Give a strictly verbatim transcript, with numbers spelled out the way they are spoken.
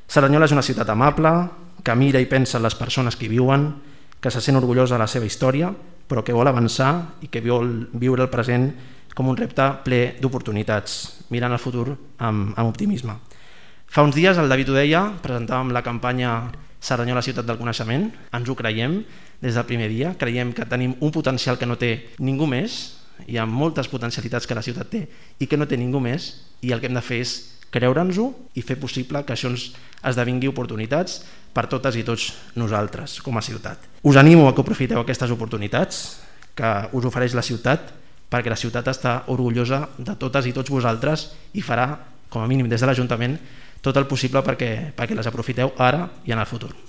Cerdanyola és una ciutat amable, que mira i pensa en les persones que hi viuen, que se sent orgullosa de la seva història, però que vol avançar i que vol viure el present com un repte ple d'oportunitats, mirant el futur amb, amb optimisme. Fa uns dies, el David ho deia, presentàvem la campanya Cerdanyola, ciutat del coneixement. Ens ho creiem des del primer dia, creiem que tenim un potencial que no té ningú més, hi ha moltes potencialitats que la ciutat té i que no té ningú més, i el que hem de fer és creure'ns-ho i fer possible que això ens esdevingui oportunitats per totes i tots nosaltres com a ciutat. Us animo a que aprofiteu aquestes oportunitats que us ofereix la ciutat, perquè la ciutat està orgullosa de totes i tots vosaltres i farà, com a mínim des de l'Ajuntament, tot el possible perquè, perquè les aprofiteu ara i en el futur.